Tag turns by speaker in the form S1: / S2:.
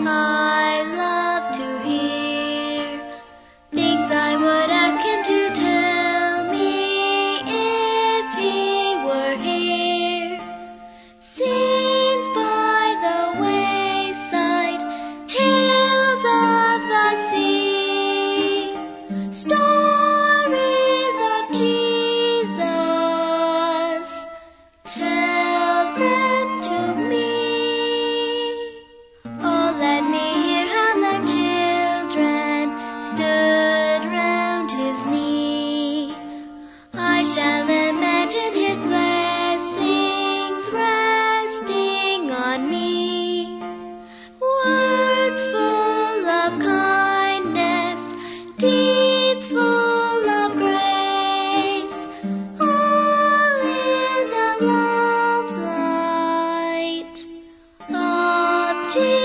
S1: I love to hear things I would ask him to tell me if he were here. Scenes by the wayside, tales of the sea, stories of Jesus, tell them to me. Oh, let me hear how the children stood round his knee. I shall imagine his blessings resting on me. Words full of kindness, deeds full of grace, all in the love light of Jesus.